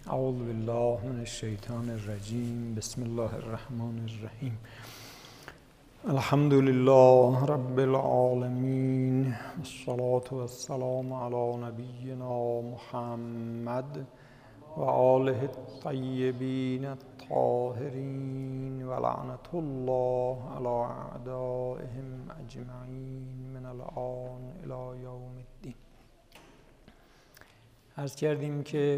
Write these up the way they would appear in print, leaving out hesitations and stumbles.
اعوذ بالله من الشیطان الرجیم. بسم الله الرحمن الرحیم. الحمد لله رب العالمین، والصلاة والسلام علی نبینا محمد و آله الطیبین الطاهرین و لعنة الله علی اعدائهم اجمعین من الآن الی یوم الدین. عرض کردیم که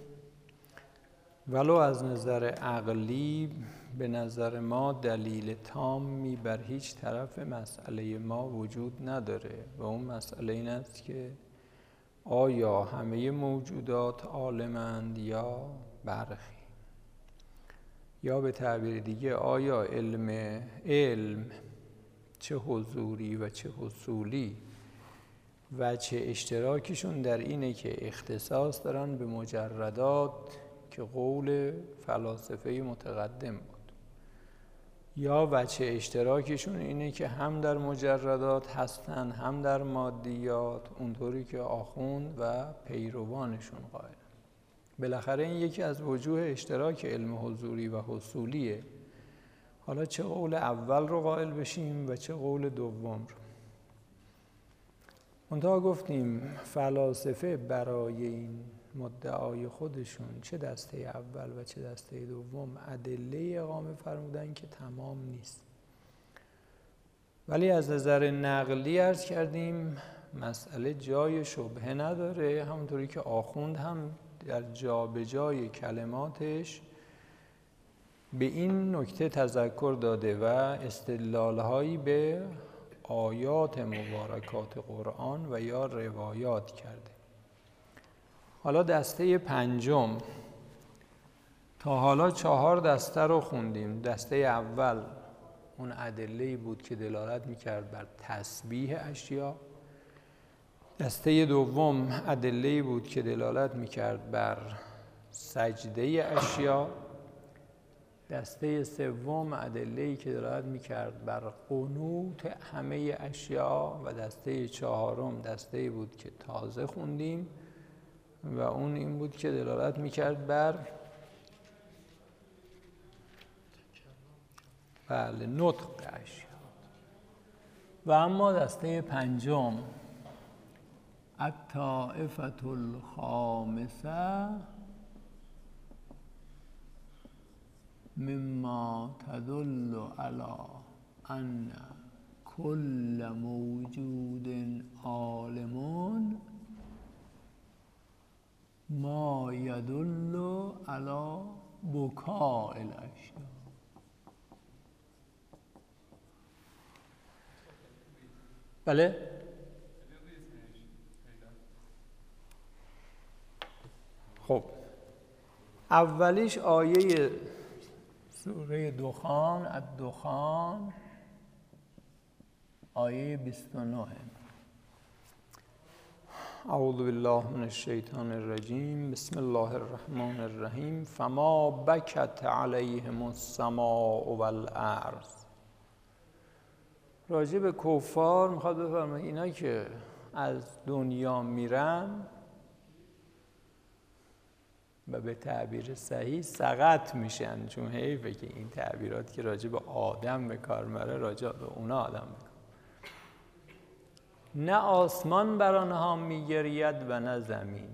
ولو از نظر عقلی به نظر ما دلیل تامی بر هیچ طرف مسئله ما وجود نداره و اون مسئله این است که آیا همه موجودات عالمند یا برخی، یا به تعبیر دیگه آیا علم چه حضوری و چه حصولی و چه اشتراکشون در اینه که اختصاص دارن به مجردات که قول فلاسفه متقدم بود، یا وجه اشتراکشون اینه که هم در مجردات هستن هم در مادیات، اونطوری که آخوند و پیروانشون قائل. بالاخره این یکی از وجوه اشتراک علم حضوری و حصولیه. حالا چه قول اول رو قائل بشیم و چه قول دوم رو. منتها گفتیم فلاسفه برای این مدعای خودشون چه دسته اول و چه دسته دوم ادله اقامه فرمودن که تمام نیست، ولی از نظر نقلی عرض کردیم مسئله جای شبهه نداره، همونطوری که آخوند هم در جا به جای کلماتش به این نکته تذکر داده و استدلالهایی به آیات مبارکات قرآن و یا روایات کرده. حالا دسته پنجم، تا حالا 4 دسته رو خوندیم. دسته اول اون ادله‌ای بود که دلالت میکرد بر تسبیح اشیا. دسته دوم ادله‌ای بود که دلالت میکرد بر سجده اشیا. دسته سوم ادله‌ای که دلالت میکرد بر قنوت همه اشیا و دسته چهارم دسته‌ای بود که تازه خوندیم و اون این بود که دلالت میکرد بر نطق اشیا. و اما دسته پنجم الطائفة الخامسه مما تدل علی ان كل موجود عالم ما يدل على بکاء الاشیاء. بله؟ خب اولیش آیه سوره دخان، الدخان، آیه 29. اعوذ بالله من الشیطان الرجیم. بسم الله الرحمن الرحیم. فما بکت علیهم السماء والارض. راجع به کفار میخواد بفرمه اینا که از دنیا میرن و به تعبیر صحیح سقط میشن، چون حیفه که این تعبیرات که راجع به آدم به کار میبره راجع به اونا آدم بکن. نه آسمان بر آنها میگرید و نه زمین.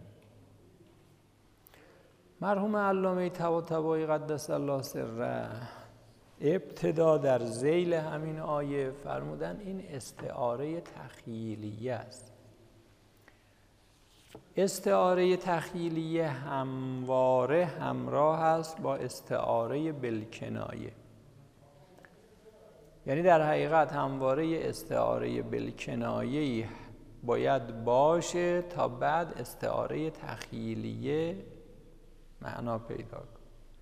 مرحوم علامه طباطبایی قدس الله سره ابتدا در ذیل همین آیه فرمودن این استعاره تخیلیه است. استعاره تخیلیه همواره همراه است با استعاره بالکنایه، یعنی در حقیقت همواره استعاره بالکنایه باید باشه تا بعد استعاره تخیلیه معنا پیدا کنه.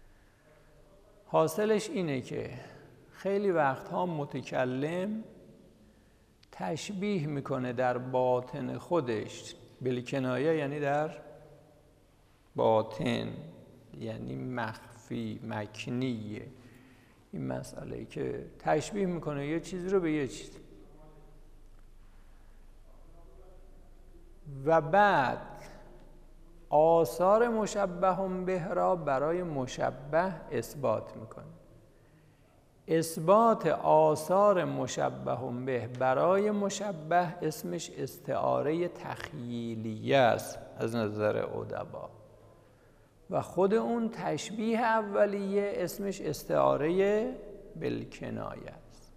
حاصلش اینه که خیلی وقتها متکلم تشبیه میکنه در باطن خودش، بالکنایه یعنی در باطن، یعنی مخفی مکنیه، این مسئله که تشبیه میکنه یه چیزی رو به یه چیز و بعد آثار مشبه به را برای مشبه اثبات میکنه. اثبات آثار مشبه به برای مشبه اسمش استعاره تخییلیه است از نظر ادبا، و خود اون تشبیه اولیه اسمش استعاره بالکنایه است.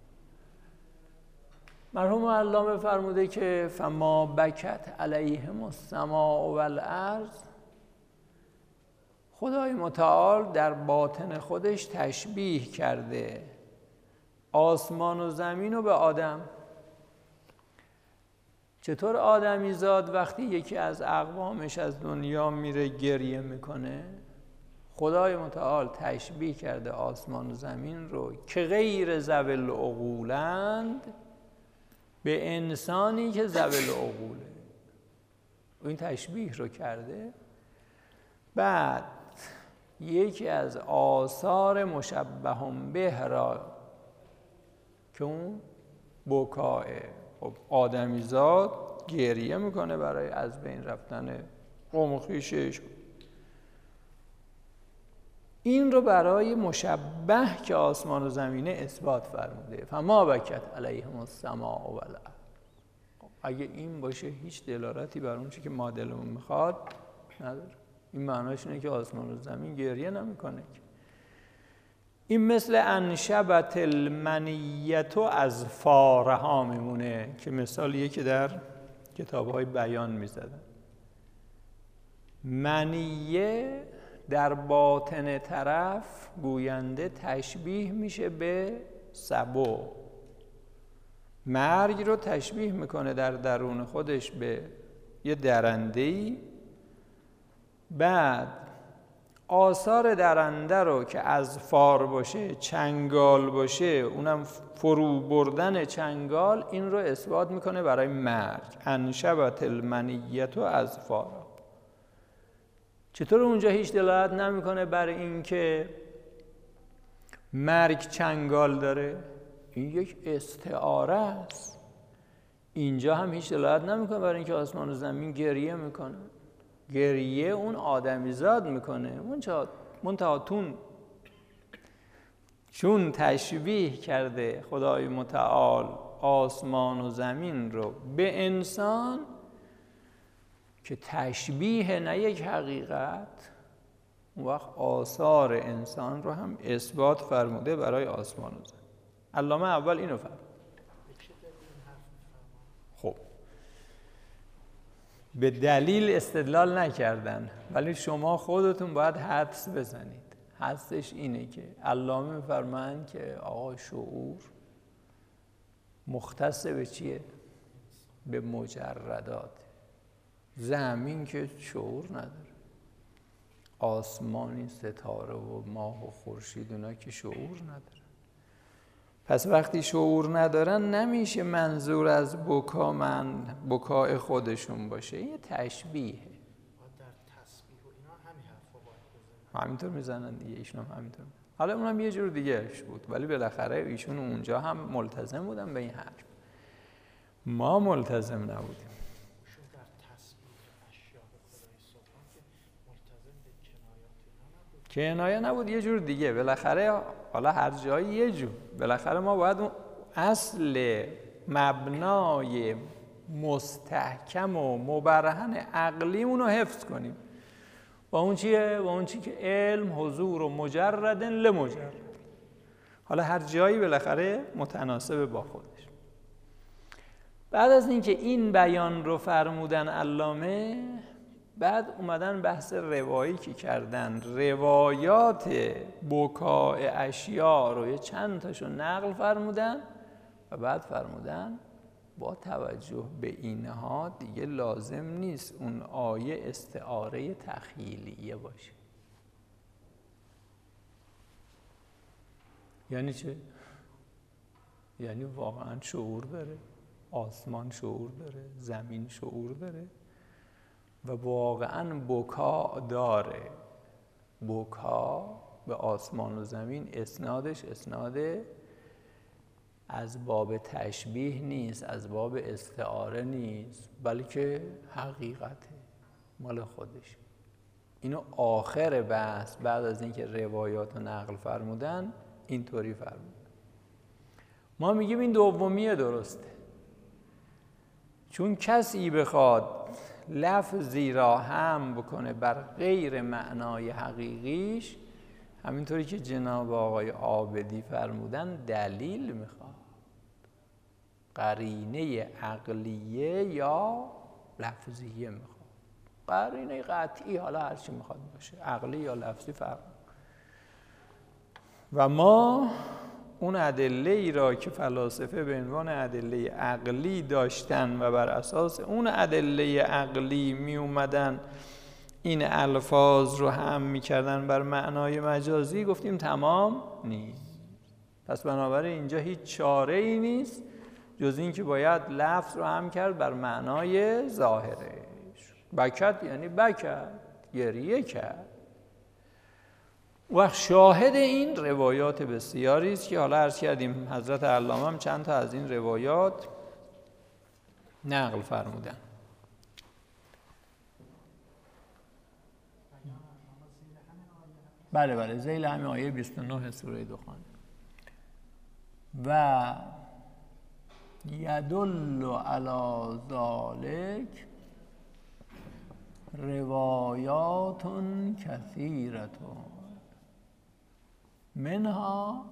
مرحوم علامه فرموده که فما بکت علیهم السماء والارض، خدای متعال در باطن خودش تشبیه کرده آسمان و زمین رو به آدم. چطور آدمی زاد وقتی یکی از اقوامش از دنیا میره گریه میکنه؟ خدای متعال تشبیه کرده آسمان و زمین رو که غیر ذوی العقولند به انسانی که ذوی العقوله. این تشبیه رو کرده. بعد یکی از آثار مشبه به را که اون بکاه، خب آدمیزاد گریه میکنه برای از بین رفتن قوم و خویشش، این رو برای مشبه که آسمان و زمینه اثبات فرموده. فما بکت علیهم السماء والارض. اگه این باشه هیچ دلالتی بر اون چی که ما دلمون میخواد نداره. این معناش اینه که آسمان و زمین گریه نمیکنه. این مثل انشبت المنیت از فارها میمونه که مثالیه که در کتاب‌های بیان میزدن. منیه در باطن طرف گوینده تشبیه میشه به سبو. مرگ رو تشبیه میکنه در درون خودش به یه درنده‌ای. بعد آثار درنده رو که از فار باشه، چنگال باشه، اونم فرو بردن چنگال، این رو اثبات میکنه برای مرگ. انشبت المنیت از فارا. چطور اونجا هیچ دلالت نمیکنه برای این که مرگ چنگال داره؟ این یک استعاره است. اینجا هم هیچ دلالت نمیکنه برای این که آسمان و زمین گریه میکنه. گریه اون آدمیزاد میکنه. منتهاتون چون تشبیه کرده خدای متعال آسمان و زمین رو به انسان که تشبیه نه یک حقیقت، اون وقت آثار انسان رو هم اثبات فرموده برای آسمان و زمین. علامه اول اینو فرمود. خب به دلیل استدلال نکردن، ولی شما خودتون باید حدس بزنید. حدسش اینه که علامه می‌فرمایند که آقا شعور مختص به چیه؟ به مجردات. زمین که شعور نداره، آسمانی، ستاره و ماه و خورشید اونا که شعور نداره. پس وقتی شعور ندارن نمیشه منظور از بکای خودشون باشه. این تشبیهه. در تسبیح و اینا همین حرفا باید بزنن. همینطور میزنن دیگه، ایشون هم همینطور. حالا اونم یه جور دیگهش بود، ولی بالاخره ایشون اونجا هم ملتزم بودن به این حرف. ما ملتزم نبودیم. ایشون در تسبیح اشیاء خدای سبحان که ملتزم به کنایات اینا نبود. کنایه نبود، یه جور دیگه. بالاخره حالا هر جایی یه جور. بالاخره ما باید اون اصل مبنای مستحکم و مبرهن عقلیمون رو حفظ کنیم. با اون چیه؟ با اون چی که علم حضور و مجرد لمجرد. حالا هر جایی بالاخره متناسب با خودش. بعد از اینکه این بیان رو فرمودن علامه، بعد اومدن بحث روایی که کردن. روایات بکای اشیاء رو یه چند تاشو نقل فرمودن و بعد فرمودن با توجه به اینها دیگه لازم نیست اون آیه استعاره تخییلیه باشه. یعنی چه؟ یعنی واقعا شعور داره، آسمان شعور داره، زمین شعور داره و واقعا بکا داره. بکا به آسمان و زمین اسنادش اسناد از باب تشبیه نیست، از باب استعاره نیست، بلکه حقیقته، مال خودش. اینو آخر بحث بعد از اینکه روایات رو نقل فرمودن اینطوری فرمودن. ما میگیم این دومیه درسته، چون کسی بخواد لفظی را هم بکنه بر غیر معنای حقیقیش، همینطوری که جناب آقای عابدی فرمودن دلیل میخواد، قرینه عقلیه یا لفظیه میخواد. قرینه قطعی حالا هر چی میخواد باشه، عقلی یا لفظی فرق. و ما اون ادله ای را که فلاسفه به عنوان ادله عقلی داشتن و بر اساس اون ادله عقلی می اومدن این الفاظ رو هم میکردن بر معنای مجازی، گفتیم تمام نیست. پس بنابراین اینجا هیچ چاره ای نیست جز این که باید لفظ رو هم کرد بر معنای ظاهرش. بکت یعنی بکت، گریه کرد. و شاهد این روایات بسیاری است که حالا عرض کردیم حضرت علامه هم چند تا از این روایات نقل فرمودن. بله ذیل همین آیه 29 سوره دخان. و یدل علی ذلک روایات کثیرة منها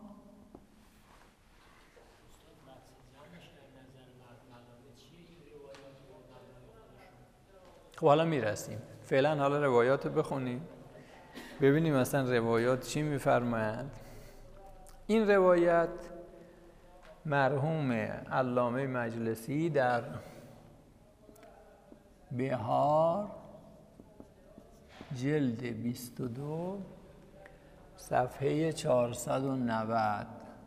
خب حالا میرسیم، فعلا حالا روایات رو بخونیم ببینیم مثلا روایات چی میفرمایند. این روایت مرحوم علامه مجلسی در بهار جلد 22 صفحه 490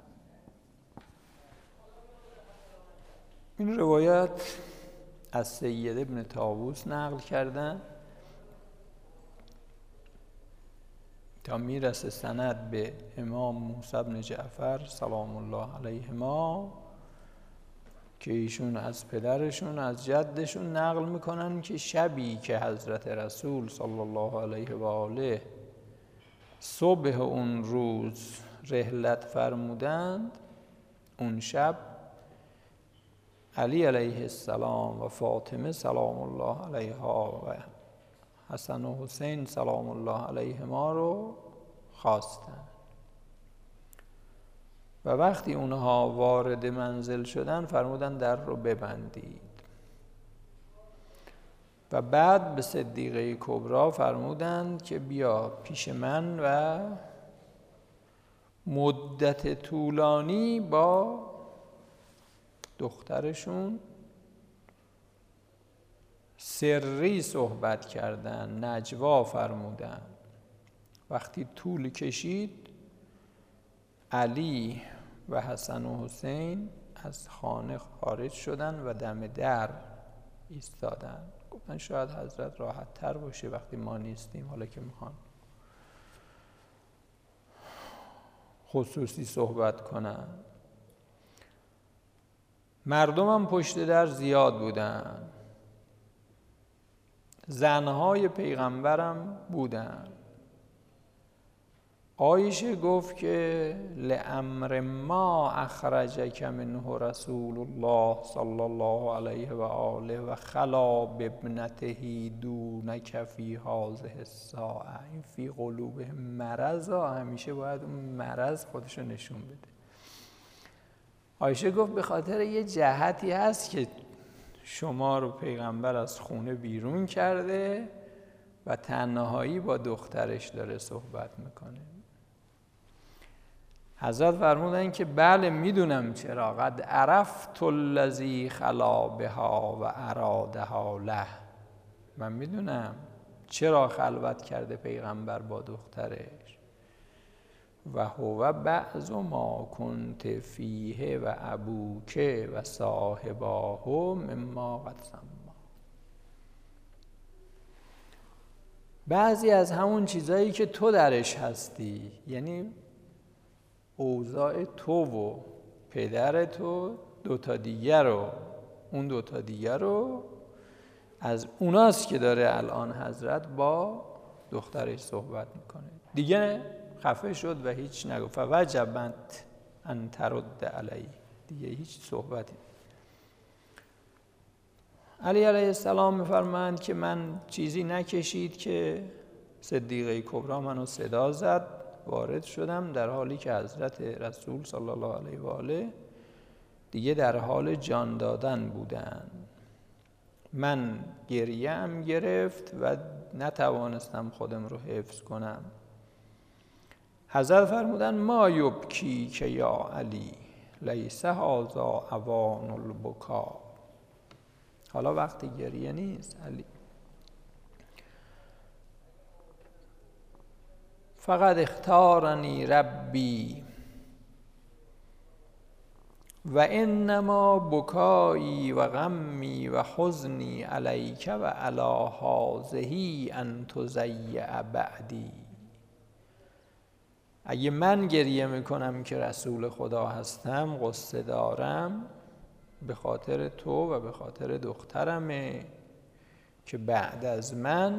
این روایت از سید ابن طاووس نقل کردن تا میرسه سند به امام موسی بن جعفر سلام الله علیهما که ایشون از پدرشون از جدشون نقل میکنن که شبی که حضرت رسول صلی الله علیه و آله صبح اون روز رحلت فرمودند، اون شب علی علیه السلام و فاطمه سلام الله علیها و حسن و حسین سلام الله علیهما رو خواستند و وقتی اونها وارد منزل شدن فرمودن در رو ببندید و بعد به صدیقه کبرا فرمودند که بیا پیش من و مدت طولانی با دخترشون سری صحبت کردن، نجوا فرمودن. وقتی طول کشید علی و حسن و حسین از خانه خارج شدن و دم در ایستادن. گفتن شاید حضرت راحت تر باشه وقتی ما نیستیم، حالا که میخوان خصوصی صحبت کنن. مردم هم پشت در زیاد بودن، زنهای پیغمبرم بودن. عایشه گفت که لامر ما اخرجک منه رسول الله صلی الله علیه و آله و خلا بابنته دونک فی هذه الساعه. این فی قلوبهم مرض، همیشه باید اون مرض خودشو نشون بده. عایشه گفت به خاطر یه جهتی هست که شما رو پیغمبر از خونه بیرون کرده و تنهایی با دخترش داره صحبت میکنه. حضرت فرمودن که بله میدونم چرا، قد عرفت الذی خلا بها و ارادها له. من میدونم چرا خلوت کرده پیغمبر با دخترش. و هو بعض ما کنت فیه و ابوک و صاحباه مما قد سما. بعضی از همون چیزایی که تو درش هستی، یعنی اوضاع تو و پدر تو، دوتا دیگر رو، اون دوتا دیگر رو از اوناست که داره الان حضرت با دخترش صحبت میکنه. دیگه خفه شد و هیچ نگفت. فوجبت ان ترد علی، دیگه هیچ صحبتی. علی علیه السلام میفرمایند که من چیزی نکشید که صدیقه کبری منو صدا زد، وارد شدم در حالی که حضرت رسول صلی الله علیه و آله دیگه در حال جان دادن بودن. من گریه‌ام گرفت و نتوانستم خودم رو حفظ کنم. حضرت فرمودن ما یبکی که یا علی لیس هذا اوان البکا، حالا وقت گریه نیست علی، فقط اختارنی ربی و انما بکایی و غمی و حزنی علیک و علی هذه ان تضیع بعدی. اگه من گریه میکنم که رسول خدا هستم، قصه دارم به خاطر تو و به خاطر دخترمه که بعد از من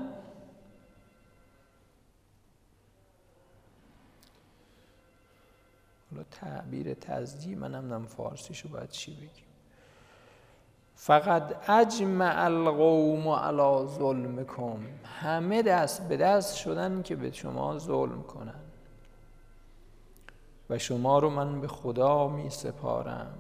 تعبیر تزییع، من نمیدونم فارسیشو باید چی بگیم. فقط اجمع القوم علی ظلمکم، همه دست به دست شدن که به شما ظلم کنن و شما رو من به خدا می سپارم.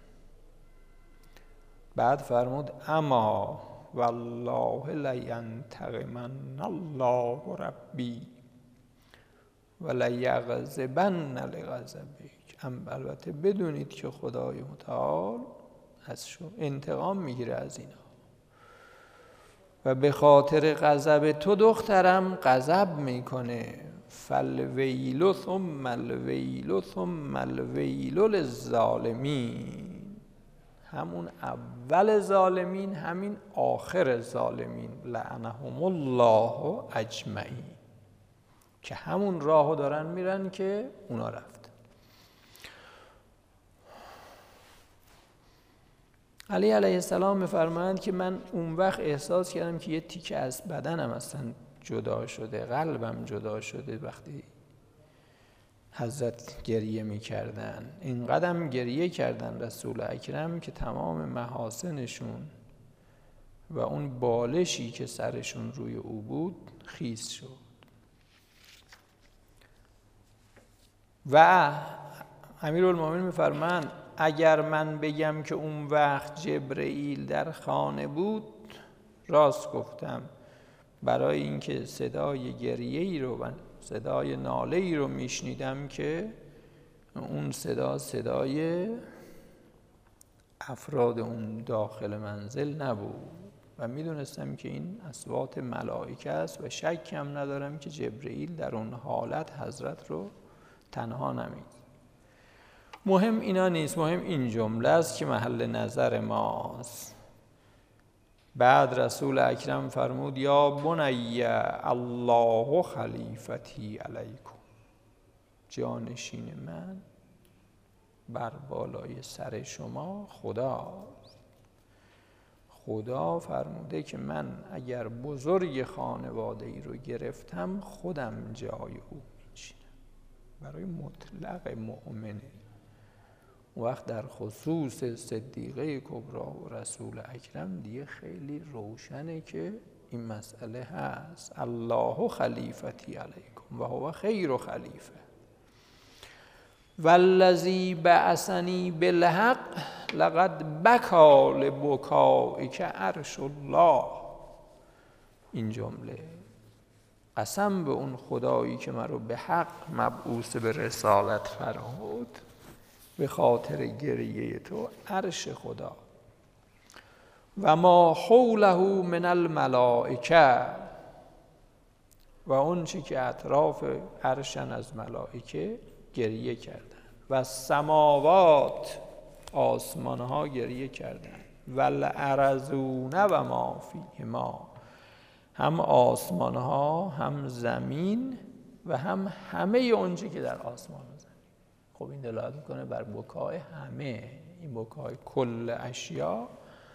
بعد فرمود اما والله لینتقمن الله ربی و لیغضبن لغضبک، البته بدونید که خدای متعال از شما انتقام میگیره از اینا و به خاطر غضب تو دخترم غضب میکنه. فالویل ثم الویل ثم الویل للظالمین، همون اول ظالمین همین آخر ظالمین، لعنهم الله اجمعین، که همون راهو دارن میرن که اونا رفت. علی علیه السلام میفرمایند که من اون وقت احساس کردم که یه تیکه از بدنم اصلا جدا شده، قلبم جدا شده وقتی حضرت گریه میکردن. اینقدر گریه کردن رسول اکرم که تمام محاسنشون و اون بالشی که سرشون روی او بود خیس شد. و امیرالمومنین میفرمایند اگر من بگم که اون وقت جبرئیل در خانه بود راست گفتم، برای اینکه صدای گریه‌ای رو و صدای ناله‌ای رو میشنیدم که اون صدای افراد اون داخل منزل نبود و میدونستم که این اصوات ملائکه است و شکی هم ندارم که جبرئیل در اون حالت حضرت رو تنها نمید. مهم اینا نیست، مهم این جمله است که محل نظر ماست. بعد رسول اکرم فرمود یا بنی الله خلیفتی علیکم، جانشین من بر بالای سر شما خداست. خدا فرموده که من اگر بزرگ خانواده ای رو گرفتم خودم جای او میچینم، برای مطلق مؤمنه. وقت در خصوص صدیقه کبری و رسول اکرم دیگه خیلی روشنه که این مسئله هست. الله خلیفتی علیکم و هو خیر خلیفه والذی بعثنی بالحق لقد بکا لبکائک عرش الله. این جمله قسم به اون خدایی که من رو به حق مبعوث به رسالت فرمود، به خاطر گریه تو عرش خدا و ما حوله من الملائکه و اون چی که اطراف عرشن از ملائکه گریه کردن و سماوات آسمان ها گریه کردن و الارضون و ما فیهما، هم آسمان ها هم زمین و هم همه اونچه که در آسمان و زمین. خب این دلالت میکنه بر بکای همه، این بکای کل اشیا.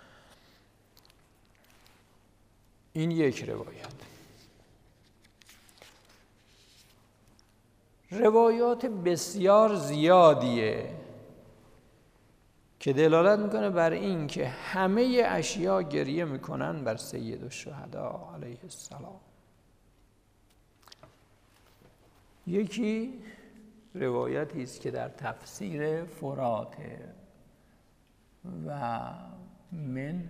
این یک روایت. روایات بسیار زیادیه که دلالت میکنه بر این که همه اشیا گریه میکنن بر سید الشهدا علیه السلام. یکی روایتی است که در تفسیر فراته و من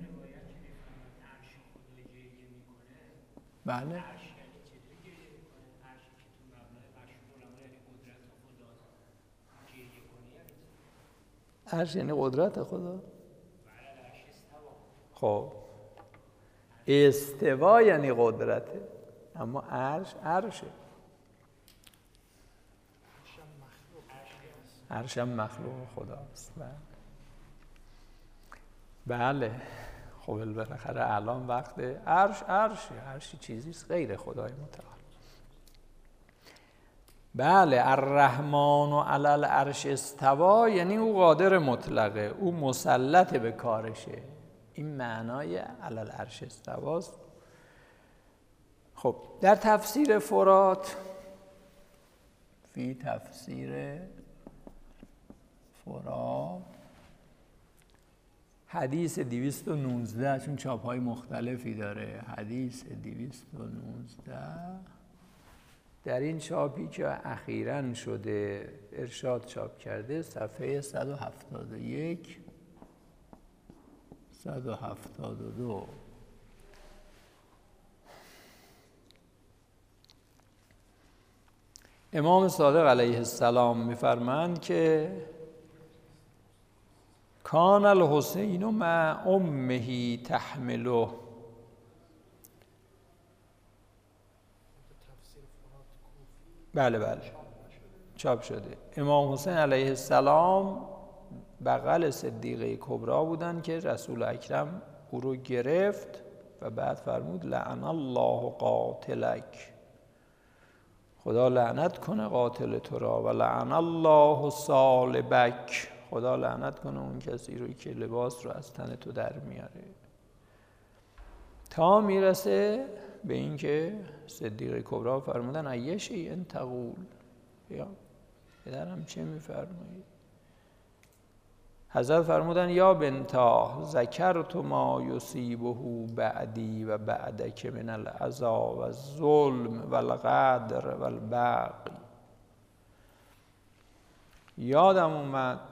بله عرش یعنی قدرت خدا. خب استوا یعنی قدرته، اما عرشه. عرشم مخلوق خداست. بله خب بالاخره الان وقت عرشی چیزیست غیر خدای متعال. بله الرحمن علی العرش استوا یعنی او قادر مطلقه، او مسلط به کارشه. این معنای علی العرش استواست. خب در تفسیر فرات، فی تفسیر فرات حدیث 219 چون چاپ‌های مختلفی داره، حدیث 219 در این چاپی که اخیراً شده ارشاد چاپ کرده صفحه 171 172 امام صادق علیه السلام می‌فرمایند که کان الحسین مع امه تحمله. بله چاپ شده. امام حسین علیه السلام بغل صدیقه کبرا بودن که رسول اکرم او رو گرفت و بعد فرمود لعن الله قاتلک، خدا لعنت کنه قاتل تو را، و لعن الله صالبک، خدا لعنت کنه اون کسی رو که لباس رو از تن تو در میاره. تا میرسه به این که صدیقه کبرا فرمودن ای شیء تقول، یا پدرم چه میفرمایید؟ حضرت فرمودن یا بنتا ذکرت ما یصیبه بعدی و بعدک من العذا و الظلم و الغدر و البغی. یادم اومد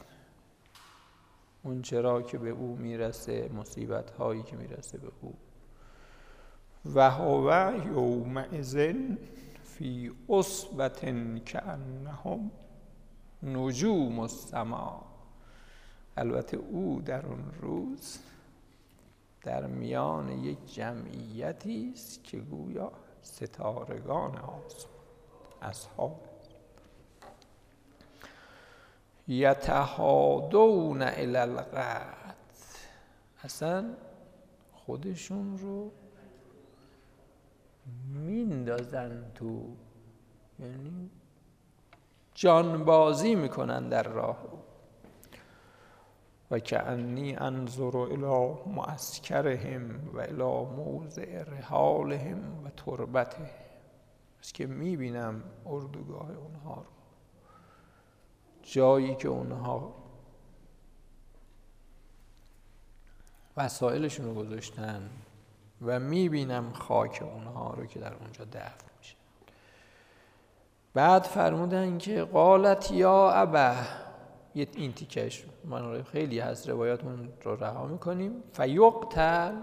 اون چرا که به او میرسه، مصیبت هایی که میرسه به او. و هو یومئذ فی عصبة کأنهم نجوم السما. البته او در اون روز در میان یک جمعیتی است که گویا ستارگان آسمان، اصحاب یتحادون الی القتل، اصلا خودشون رو میندازن تو، یعنی جانبازی میکنن در راه او. و کأنی انظر الی معسکرهم و الی موضع رحالهم و تربتهم، بس که میبینم اردوگاه اونها رو، جایی که اونها وسایلشون رو گذاشتن، و میبینم خاک اونها رو که در اونجا دفن میشه. بعد فرمودن که قالت یا ابا، این تیکش من خیلی هست روایاتون رو رها میکنیم، فیقتل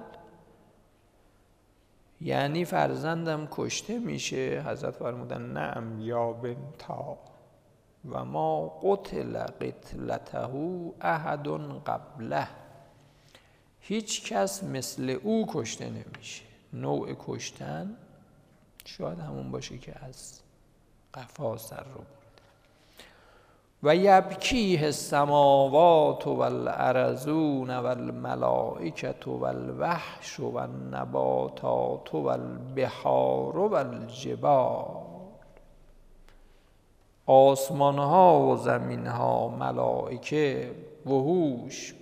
یعنی فرزندم کشته میشه. حضرت فرمودن نعم یا بنتا و ما قتل قتلته احد قبله، هیچ کس مثل او کشته نمیشه. نوع کشتن شاید همون باشه که از قفا سر رو برد. و یبکیه السماوات و الارضون و الملائکة و الوحش و النباتات و البحار و الجبال، آسمان ها و زمین ها، ملائکه، وحوش،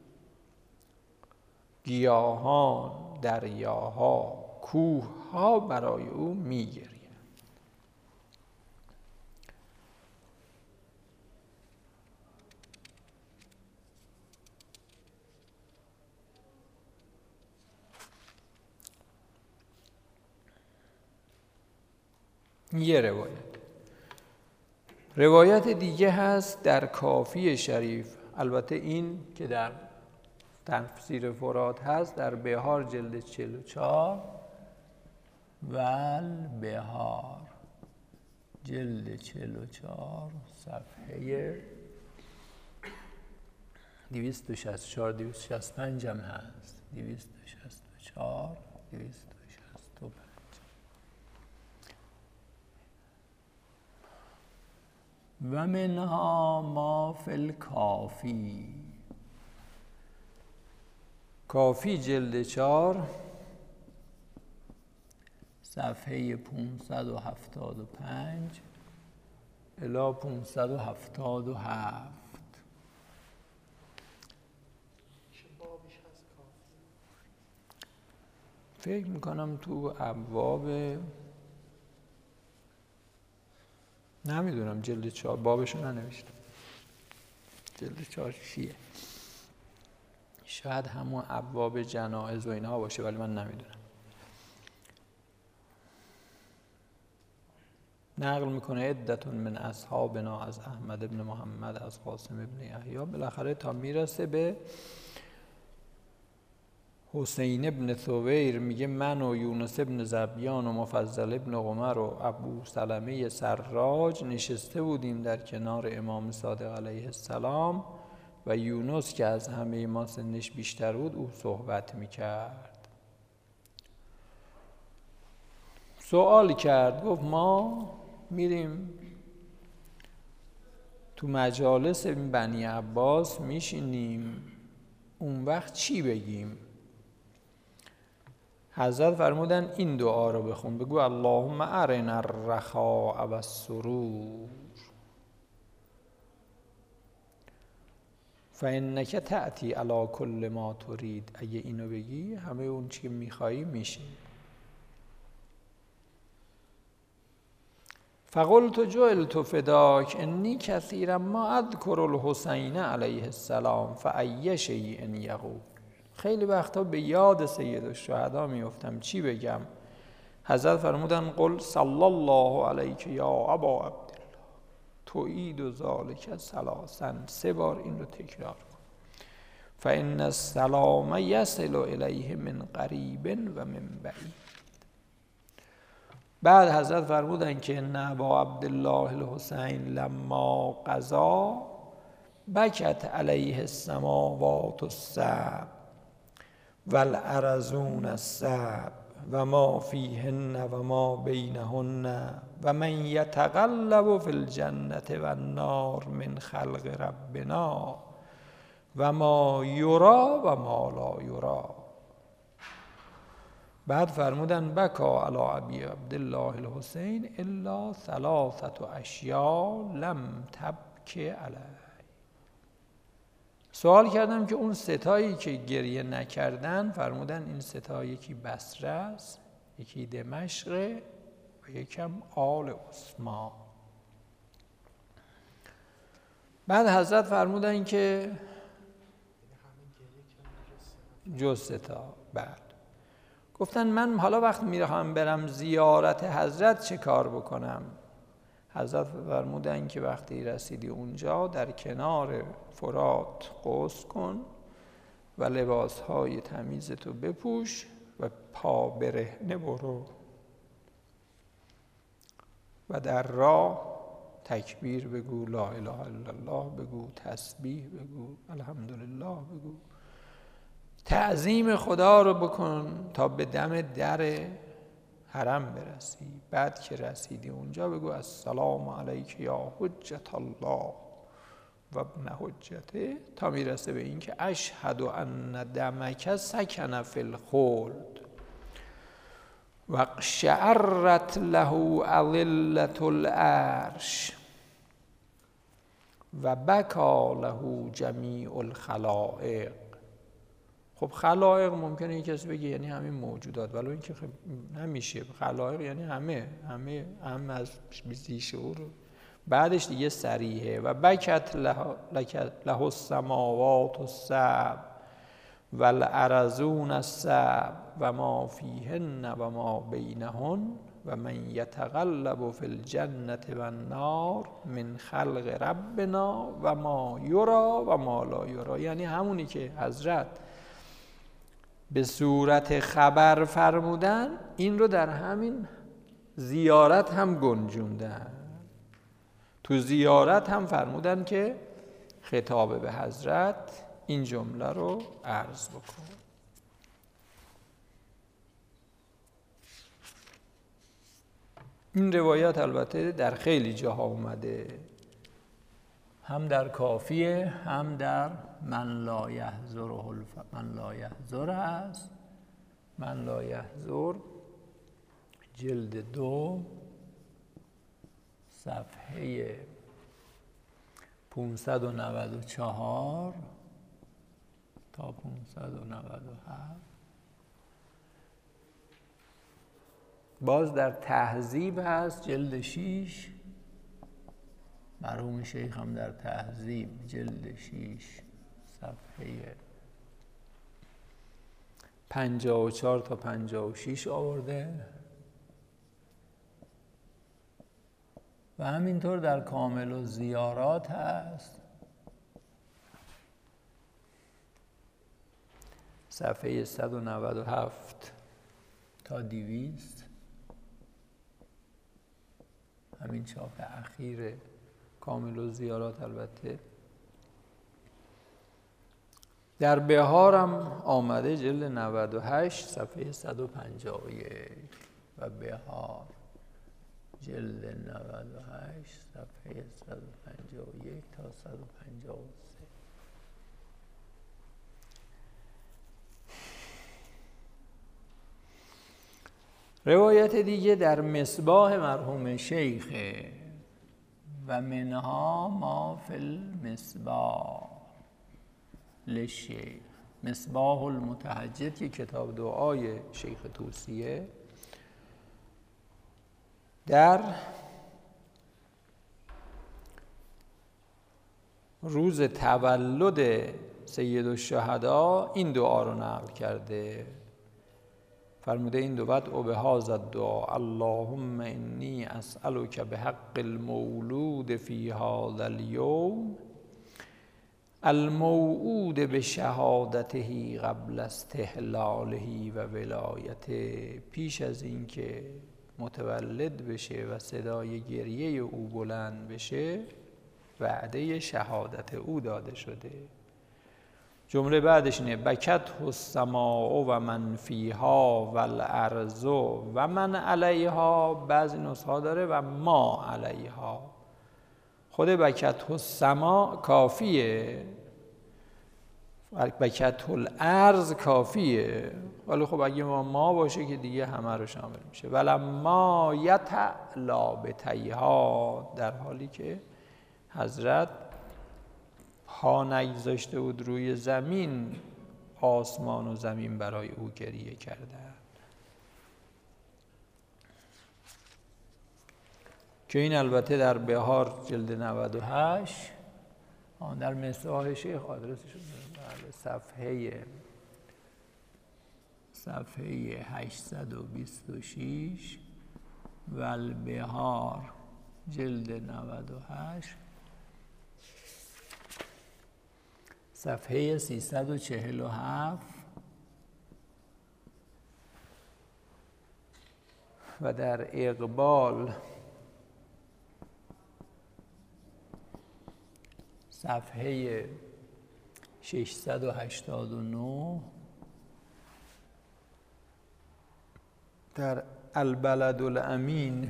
گیاهان، دریاها، کوه ها برای او میگریند. یه روایت دیگه هست در کافی شریف، البته این که در تفسیر فرات هست در بهار جلد 44 والبهار جلد 44 صفحه 264 265 هم هست، 264 265. و منها ما فی الکافی، کافی جلد 4 صفحه 575 الی 577. فکر میکنم تو ابواب، نمیدونم جلد 4 بابشو ننوشتم، جلد 4 چیه، شاید همون ابواب جنائز و اینها باشه ولی من نمیدونم. نقل میکنه عدتون من اصحابنا از احمد ابن محمد از قاسم ابن یحیی، بالاخره تا میرسه به حسین ابن ثویر، میگه من و یونس ابن زبیان و مفضل ابن عمر و ابو سلمه سراج نشسته بودیم در کنار امام صادق علیه السلام و یونس که از همه ما سنش بیشتر بود او صحبت میکرد. سوال کرد، گفت ما میریم تو مجالس بنی عباس میشینیم، اون وقت چی بگیم؟ حضرت فرمودن این دعا رو بخون، بگو اللهم ارنا الرخاء و السرور فانک تأتی علی کل ما ترید. اگه اینو بگی همه اون چی که میخوایی میشه. فقلت جعلت فداک انی کثیرا ما اذکر الحسین علیه السلام فای شیء یقول. خیلی وقتا به یاد سید الشهدا میافتم، چی بگم؟ حضرت فرمودن قل صلی الله علیک یا ابا عبدالله تعید ذلک ثلاثا، 3 بار این رو تکرار کن. فان السلام یصل الیه من قریب و من بعید. بعد حضرت فرمودن که ان ابا عبدالله الحسین لما قضا بکت علیه السماوات السبع والارضون السبع و ما فیهن و ما بینهن و من یتقلب فی الجنة و النار من خلق ربنا و ما یرا و ما لا یرا. بعد فرمودن بکا علی ابی عبدالله الحسین الا 3 اشیاء لم تبکی علیه. سوال کردم که اون 3 که گریه نکردن، فرمودن این 3 یکی بصره است، یکی دمشق و یکم آل عثمان. بعد حضرت فرمودن که جز 3. بعد گفتن من حالا وقت میرم برم زیارت حضرت چه کار بکنم؟ حضرت فرمودن که وقتی رسیدی اونجا در کنار فرات غسل کن و لباسهای تمیزتو بپوش و پا برهنه برو و در راه تکبیر بگو، لا اله الا الله بگو، تسبیح بگو، الحمدلله بگو، تعظیم خدا رو بکن تا به دم در حرم برسی. بعد که رسیدی اونجا بگو السلام علیک یا حجت الله و ابن حجته، تا میرسه به این که اشهد ان دمک سکن فی الخلد و اقشعرت له اذلة العرش و بکا له جمیع الخلائق. خب خلائق ممکنه یک کسی بگه یعنی همین موجودات، ولی این که نمیشه. خلائق یعنی همه از بیزی شعور. بعدش دیگه صریحه و بکت له السماوات السبع و الارضون السبع و ما فیهن و ما بینهن و من یتقلب فی الجنة و النار من خلق ربنا و ما یرا و ما لا یرا. یعنی همونی که حضرت به صورت خبر فرمودن این رو در همین زیارت هم گنجوندن. تو زیارت هم فرمودن که خطاب به حضرت این جمله رو عرض بکن. این روایت البته در خیلی جاها اومده، هم در کافیه هم در من لا یحضر است. من لا یحضر جلد 2 صفحه 594 تا 597. باز در تهذیب هست جلد 6، مرحوم شیخ هم در تهذیب جلد 6 صفحه 54 تا 56 آورده و همینطور در کامل الزیارات هست صفحه 197 تا 200. همین چاپ اخیر کامل الزیارات. البته در بهارم آمده جلد 98 صفحه 151 و بهار جلد 98 صفحه 151 تا 153. روایت دیگه در مصباح مرحوم شیخ و منها ما فی المصباح للشیخ، مصباح المتهجد که کتاب دعای شیخ طوسیه، در روز تولد سید الشهدا این دعا رو نقل کرده. فرموده این دو بدء بهذا الدعاء اللهم انی اسألک بحق المولود فی هذا اليوم الموعود بشهادته قبل استحلاله و ولایته. پیش از این که متولد بشه و صدای گریه او بلند بشه وعده شهادت او داده شده. جمله بعدش اینه بکته السماء و من فیها و الارض و من علیها. بعضی نسخه داره و ما علیها. خود بکته السماء کافیه، بکته الارض کافیه، ولی خب اگه ما باشه که دیگه همه رو شامل میشه. ولما یتعلا بتیها، در حالی که حضرت پا نگذاشته بود روی زمین، آسمان و زمین برای او گریه کردند. که این البته در بهار جلد 98 در مصباح شیخ آدرسش رو صفحه 826 و البهار جلد 98 صفحه 347 و در اقبال صفحه 689 در البلد الامین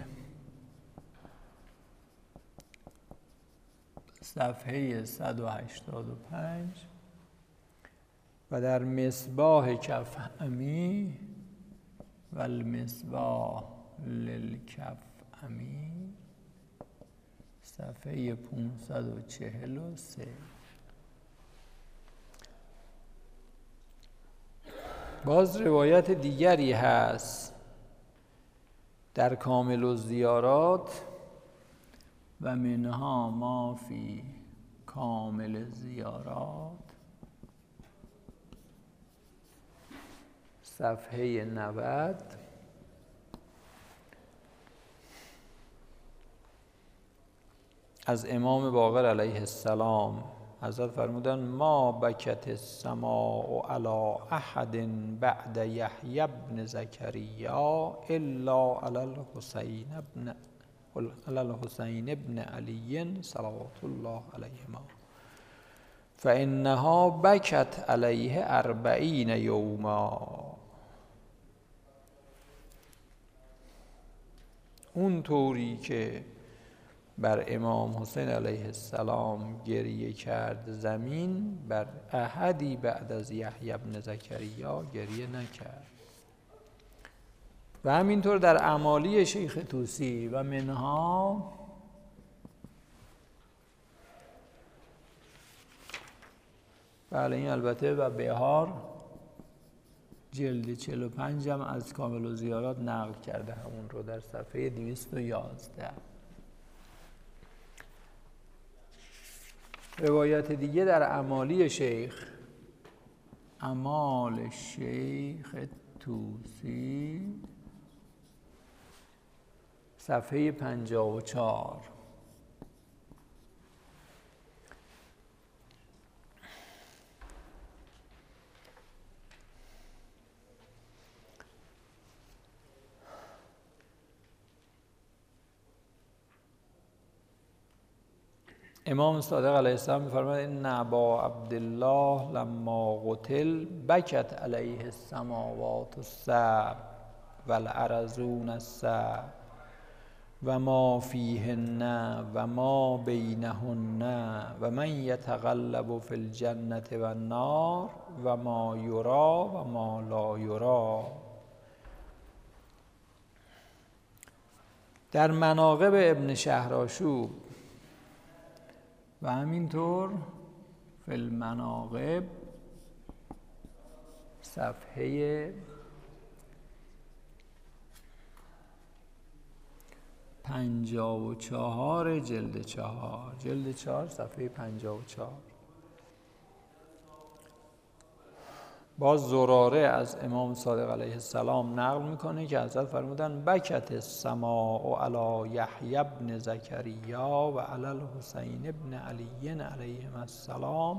صفحه 185 و در مصباح کفعمی و المصباح للکفعمی صفحه 543. باز روایت دیگری هست در کامل الزیارات و منها ما فی کامل الزیارات صفحه 90 از امام باقر علیه السلام حضرت فرمودن ما بکت السماء علی احد بعد یحیی بن زکریا الا علی الحسین ابن علی صلوات الله علیهما فانها بکت علیه 40 یوما. اون طوری که بر امام حسین علیه السلام گریه کرد زمین، بر احدی بعد از یحیی بن زکریا گریه نکرد. و همینطور در اعمالی شیخ طوسی و منها بله این البته و بهار جلد 45 هم از کامل الزیارات نقل کرده همون رو در صفحه 211. روایت دیگه در اعمالی شیخ، اعمال شیخ طوسی صفحه 54. امام صادق علیه السلام می‌فرماید ان ابا عبدالله لما قتل بکت علیه السماوات السبع والارضون السبع و ما فیهن و ما بینهن و من یتقلب فی الجنة و النار و ما یرا و ما لا یرا. در مناقب ابن شهرآشوب و همینطور فی المناقب صفحه 54 جلد 4 صفحه 54. باز زراره از امام صادق علیه السلام نقل میکنه که حضرت فرمودن بکت السماء علی یحیی بن زکریا و علی الحسین ابن علی علیهم السلام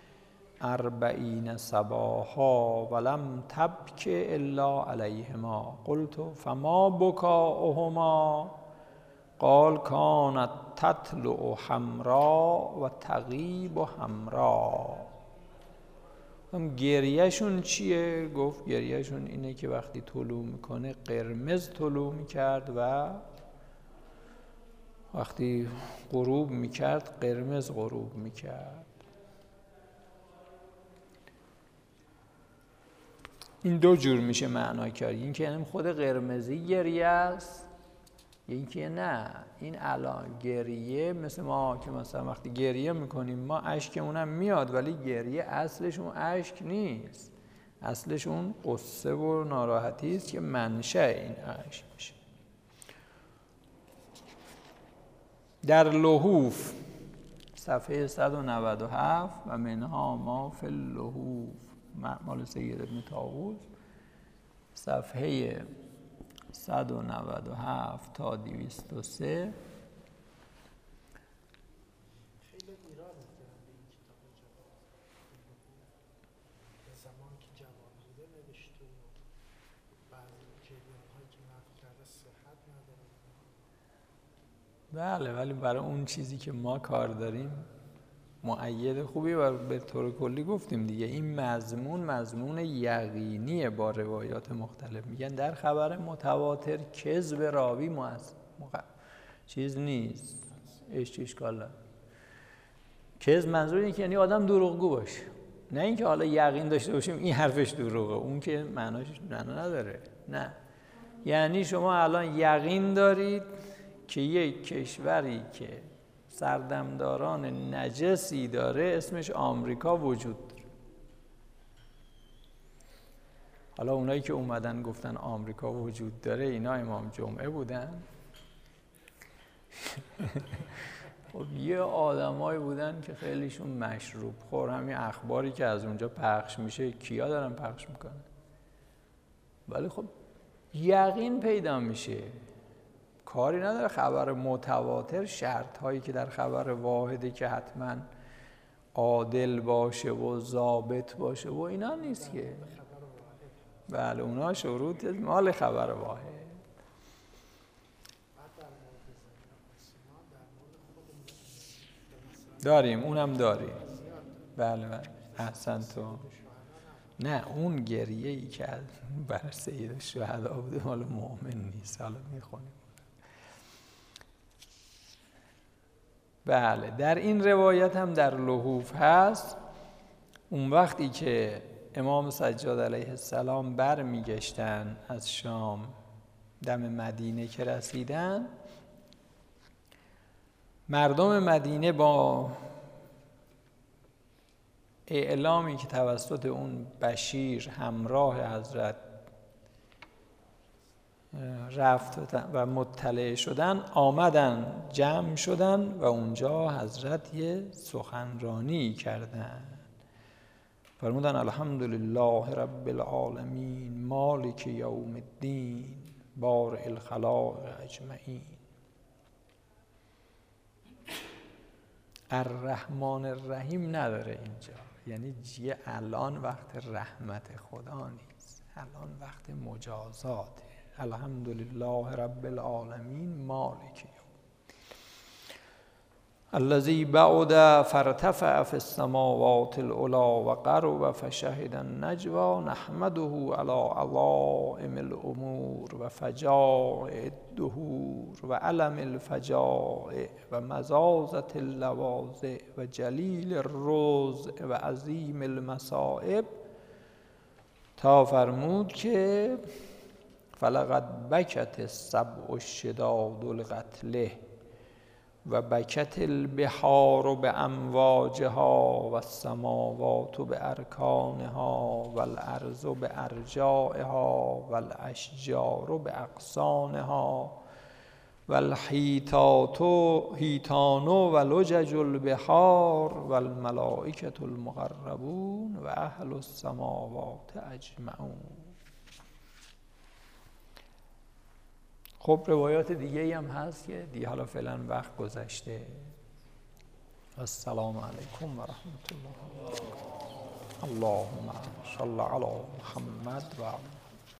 40 صباحا ولم تبک الا علیهما قلت فما بکاؤهما قال کانت تطلع حمرا و تغیب حمرا. گریهشون چیه؟ گفت گریهشون اینه که وقتی طلوع میکنه قرمز طلوع میکرد و وقتی غروب میکرد قرمز غروب میکرد. این دو جور میشه معنا کرد، این که یعنی خود قرمزی گریه است، این که نه این الان گریه مثل ما که مثلا وقتی گریه میکنیم ما اشکمون هم میاد ولی گریه اصلش اون اشک نیست، اصلش اون قصه و ناراحتی است که منشأ این اشک میشه. در لحوف صفحه 197 و منها ما فی اللحوف مال سید ابن طاووس صفحه 197 تا 203. خیلی ایراد می‌کنم به این کتاب جواب. به زمان که جوان بوده نوشته و بعضی جریان‌هایی که نقل کرده صحت نداره. بله ولی برای اون چیزی که ما کار داریم مؤید خوبی و به طور کلی گفتیم دیگه این مضمون یقینیه با روایات مختلف. میگن در خبر متواتر کذب راوی چیز نیست، اشکال داره. کذب منظور اینه که یعنی آدم دروغگو باشه، نه اینکه حالا یقین داشته باشیم این حرفش دروغه، اون که معناش نداره. نه یعنی شما الان یقین دارید که یک کشوری که سردمداران نجسی داره اسمش آمریکا وجود داره. حالا اونایی که اومدن گفتن آمریکا وجود داره اینا امام جمعه بودن؟ خب یه آدمایی بودن که خیلیشون مشروب خور، همین اخباری که از اونجا پخش میشه کیا دارن پخش میکنن؟ ولی خب یقین پیدا میشه کاری نداره خبر متواتر شرط هایی که در خبر واحده که حتما عادل باشه و ضابط باشه و اینا نیست که. بله اونا شروط مال خبر واحد. داریم اونم داریم. بله بله احسنتون. نه اون گریه ای که بر سید الشهدا بوده مال مؤمن نیست. حالا میخونیم. بله در این روایت هم در لحوف هست. اون وقتی که امام سجاد علیه السلام برمیگشتن از شام دم مدینه که رسیدن، مردم مدینه با اعلامی که توسط اون بشیر همراه حضرت رفت و مطلع شدن، آمدن جمع شدن و اونجا حضرت یه سخنرانی کردن. فرمودن الحمدلله رب العالمین مالک یوم الدین بارئ الخلائق اجمعین. الرحمن الرحیم نداره اینجا، یعنی جیه الان وقت رحمت خدا نیست، الان وقت مجازاته. الحمدلله رب العالمین مالک الذی بعد فارتفع فی السماوات العلی و قرب فشهد النجوى نحمده علی عظائم الامور و فجاء الدهور و علم الفجاء و مزازة اللواظع و جلیل الرزع و عظیم المصائب، تا فرمود که فلقد بکت السبع الشداد القتله و بکت البحار بامواجها و السماوات بارکانها و الارض بارجائها و الاشجار باغصانها و الحیتان و لجج البحار و الملائکة المقربون و اهل السماوات اجمعون. خب روایات دیگه هم هست که دیگه حالا فعلا وقت گذشته. السلام علیکم و رحمت الله. اللهم صل علی محمد و